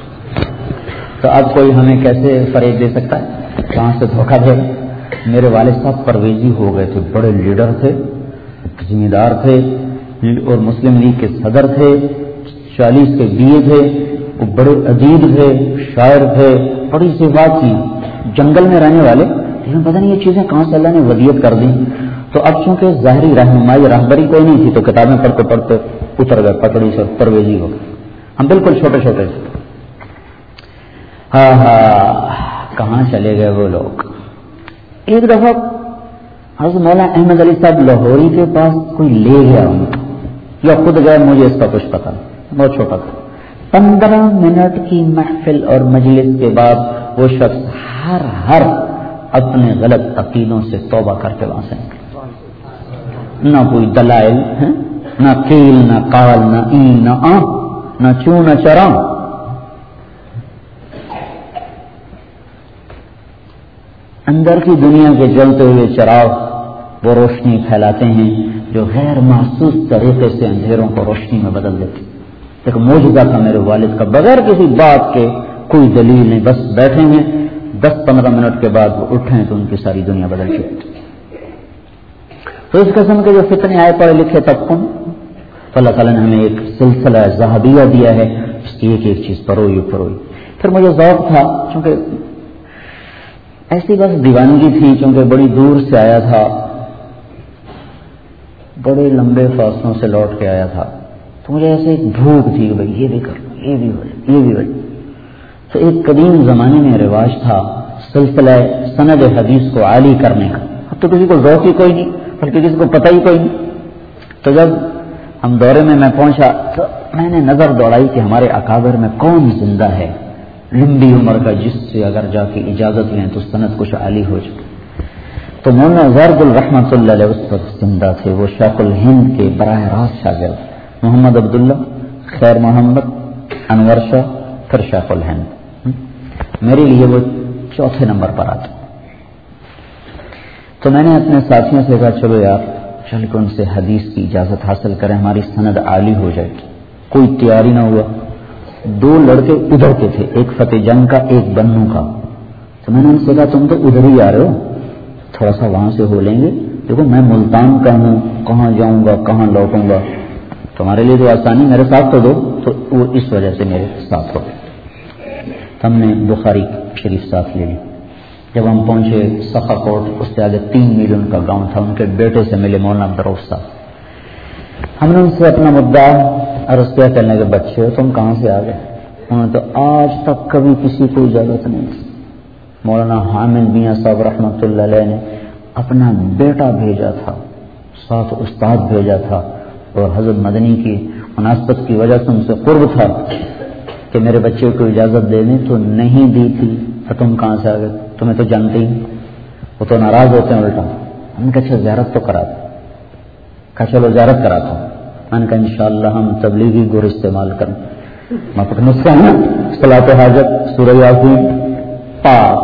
تو اب کوئی ہمیں کیسے فریب دے سکتا ہے، کہاں سے دھوکہ دے گا؟ میرے والد صاحب پرویزی ہو گئے تھے، بڑے لیڈر تھے، ذمہ دار تھے، اور مسلم لیگ کے صدر تھے، 40 کے BA تھے، وہ بڑے ادیب تھے، شاعر تھے، بڑی صفات تھی، جنگل میں رہنے والے، لیکن پتہ نہیں یہ چیزیں کہاں سے اللہ نے ودیت کر دی. تو اب چونکہ ظاہری رہنمائی رہبری کوئی نہیں تھی تو کتابیں پڑھتے پڑھتے اتر گئے پکڑی سے پرویزی ہو. ہم بالکل چھوٹے چھوٹے تھے. کہاں چلے گئے وہ لوگ. ایک دفعہ حضرت مولانا احمد علی صاحب لاہوری کے پاس کوئی لے گیا ان کو یا خود گئے، مجھے اس کا کچھ پتا نہیں، بہت چھوٹا تھا. 15 منٹ کی محفل اور مجلس کے بعد وہ شخص ہر اپنے غلط عقیدوں سے توبہ کر کے وہاں سے نکلا. نہ کوئی دلائل ہے، نہ قیل، نہ قال، نہ این، نہ آن، نہ چوں، نہ چراں. اندر کی دنیا کے جلتے ہوئے چراغ وہ روشنی پھیلاتے ہیں جو غیر محسوس طریقے سے اندھیروں کو روشنی میں بدل دیتے. ایک معجزہ تھا میرے والد کا، بغیر کسی بات کے، کوئی دلیل نہیں، بس بیٹھے ہیں، 10-15 منٹ کے بعد وہ اٹھیں تو ان کی ساری دنیا بدل چکی. تو اس قسم کے جو فتنے آئے پڑھے لکھے طبقوں، تو اللہ تعالیٰ نے ہمیں ایک سلسلہ ذہبیہ دیا ہے، اس کی ایک ایک چیز پروئی. پھر مجھے ذوق تھا، چونکہ ایسی بس دیوانگی تھی، چونکہ بڑی دور سے آیا تھا، بڑے لمبے فاصلوں سے لوٹ کے آیا تھا، تو مجھے ایسے ایک بھوک تھی کہ بھائی یہ بھی کر لو، یہ بھی ہو جائے. تو ایک قدیم زمانے میں رواج تھا سلسلہ سند حدیث کو عالی کرنے کا. اب تو کسی کو ذوق ہی کوئی نہیں، بلکہ کسی کو پتہ ہی کوئی نہیں. تو جب ہم دورے میں پہنچا تو میں نے نظر دوڑائی کہ ہمارے اکابر میں کون زندہ ہے لمبی عمر کا، جس سے اگر جا کے اجازت لیں تو سند کچھ عالی ہو جائے. تو مولانا زرد الرحمۃ اللہ علیہ اس وقت زندہ تھے. وہ شیخ الہند کے براہ راست شاگرد محمد عبداللہ، خیر محمد، انور شاہ، پھر شیخ الہند. میرے لیے وہ 4تھے نمبر پر آتے. تو میں نے اپنے ساتھیوں سے کہا چلو یار چل کے ان سے حدیث کی اجازت حاصل کریں، ہماری سند عالی ہو جائے. کوئی تیاری نہ ہوا. 2 لڑکے ادھر کے تھے، ایک فتح جنگ کا، ایک بنو کا. تو میں نے ان سے کہا تم تو ادھر ہی آ رہے ہو، تھوڑا سا وہاں سے ہو لیں گے. دیکھو میں ملتان کا ہوں، کہاں جاؤں گا، کہاں لوٹوں گا، تمہارے لیے تو آسانی، میرے ساتھ تو دو. تو وہ اس وجہ سے میرے ساتھ ہو. ہم نے بخاری شریف ساتھ لے لی. جب ہم پہنچے سخا کوٹ، اس سے آگے 3 میل ان کا گاؤں تھا. ان کے بیٹے سے ملے مولانا عبدالروف صاحب. ہم نے ان سے اپنا مدعا عرض کیا، کہنے کے بچے ہو تم کہاں سے آ گئے؟ انہوں نے تو آج تک کبھی کسی کو اجازت نہیں تھی. مولانا حامد میاں صاحب رحمۃ اللہ علیہ نے اپنا بیٹا بھیجا تھا، ساتھ استاد بھیجا تھا، اور حضرت مدنی کی مناسبت کی وجہ سے ان سے قرب تھا کہ میرے بچے کو اجازت دے دیں، تو نہیں دی تھی. تم کہاں سے آ گئے؟ تمہیں تو جانتے ہی. وہ تو ناراض ہوتے ہیں الٹا. ہم نے کہا اچھا زیارت تو کرا دیں. کہا چلو زیارت کراتا ہوں. میں نے کہا انشاءاللہ ہم تبلیغی گور استعمال کریں. میں پتہ نسخہ ہے صلاۃ حاجت، سورہ یاسین، پاک.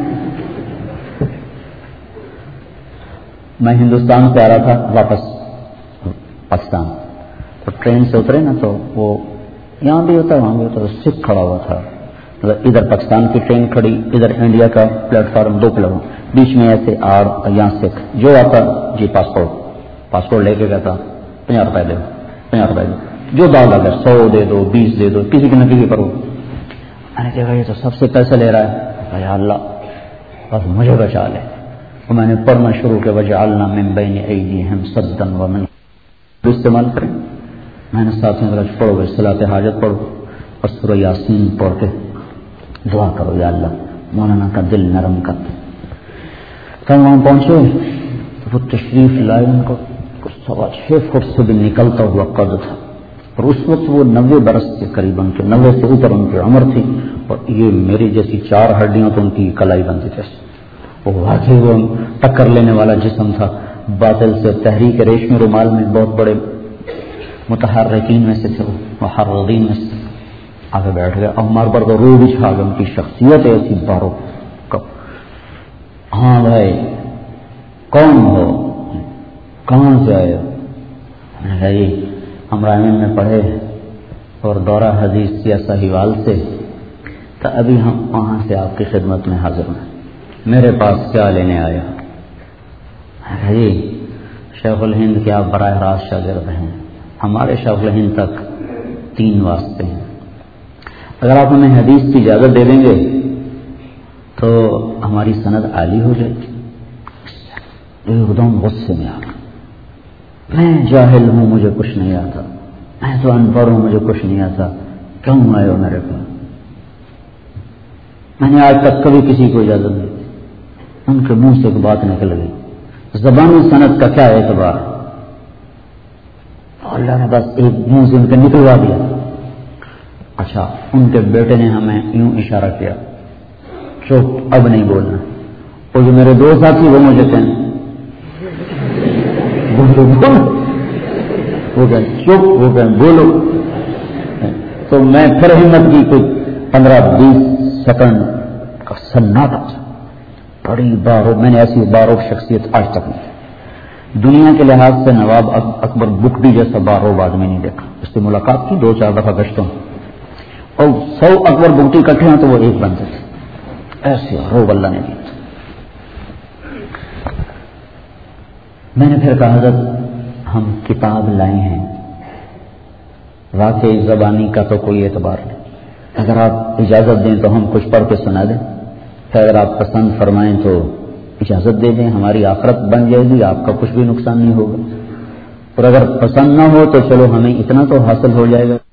میں ہندوستان سے آ رہا تھا واپس پاکستان. تو ٹرین سے اترے نا تو وہ یہاں بھی ہوتا ہے وہاں بھی ہوتا ہے، سکھ کھڑا ہوا تھا. ادھر پاکستان کی ٹرین کھڑی، ادھر انڈیا کا پلیٹ فارم، 2 پلیٹ فارم، بیچ میں ایسے آر یہاں سکھ. جو آتا جی پاسپورٹ لے کے گیا 50 روپئے دو، 50 روپئے دو، جو دال اگر 100 دے دو، 20 دے دو، کسی کی نہ کسی پر ہو. میں نے کہا یہ تو سب سے پیسے لے رہا ہے. یا اللہ بس مجھے بچا لے. تو میں نے پڑھنا شروع کیا، وجعلنا من بین ایدیہم سدا ومن استعمال کریں. میں نے ساتھ میں پڑھو گے صلاۃ حاجت پڑھو اور سورہ یاسین پڑھ کے دعا کرو یا اللہ مولانا کا دل نرم کر. کل وہاں پہنچے تو وہ تشریف لائے. ان کو 6.25 فٹ سے بھی نکلتا ہوا قد تھا، اور اس وقت وہ 90 برس کے قریب، ان کے 90 سے اوپر ان کی عمر تھی. اور یہ میری جیسی 4 ہڈیاں تو ان کی کلائی بنتی تھی. وہ واقعی وہ ٹکر لینے والا جسم تھا. باطل سے تحریک ریشمی رومال میں بہت بڑے متحرکین میں سے تھے، وہ محرضین میں سے آگے بیٹھ گئے. عمر پر تو روح بھی چھا گئی. ان کی شخصیت ایسی بارو. ہاں بھائی کون ہو، کہاں سے آئے ہو؟ ہم رائمن میں پڑھے اور دورہ حدیث کیا ساہیوال سے، تو ابھی ہم وہاں سے آپ کی خدمت میں حاضر ہیں. میرے پاس کیا لینے آیا؟ جی شیخ الہند کے آپ براہ راست شاگرد ہیں. ہمارے شاغل ہند تک 3 واسطے ہیں. اگر آپ ہمیں حدیث کی اجازت دے دیں گے تو ہماری سند عالی ہو جائے گی. ایک دم غصے میں آ گیا. میں جاہل ہوں, مجھے کچھ نہیں آتا, میں تو ان پڑھ ہوں, مجھے کچھ نہیں آتا, کیوں آئے ہو میرے پاس؟ میں نے آج تک کبھی کسی کو اجازت نہیں دی. ان کے منہ سے ایک بات نکل گئی, زبان و صنعت کا کیا اعتبار؟ اللہ نے بس ایک منہ سے ان کے نکلوا دیا. اچھا, ان کے بیٹے نے ہمیں یوں اشارہ کیا, چپ, اب نہیں بولنا. اور جو میرے دوست ساتھی وہ مجھے کہیں بولو, وہ کہیں چپ, وہ کہیں بولو. تو میں پھر ہمت کی, کوئی 15-20 سیکنڈ کا سناٹا. بڑی بارو, میں نے ایسی باروک شخصیت آج تک نہیں. دنیا کے لحاظ سے نواب اکبر بکٹی جیسا باروب آدمی نہیں دیکھا. اس سے ملاقات کی 2-4 دفعہ گشتوں, اور 100 اکبر بکٹی اکٹھے ہیں تو وہ ایک بنتے تھے. ایسے روب اللہ نے دیا. میں نے پھر کہا حضرت ہم کتاب لائے ہیں, واقعی زبانی کا تو کوئی اعتبار نہیں, اگر آپ اجازت دیں تو ہم کچھ پڑھ کے سنا دیں. پھر اگر آپ پسند فرمائیں تو اجازت دے دیں, ہماری آخرت بن جائے گی, آپ کا کچھ بھی نقصان نہیں ہوگا. اور اگر پسند نہ ہو تو چلو ہمیں اتنا تو حاصل ہو جائے گا.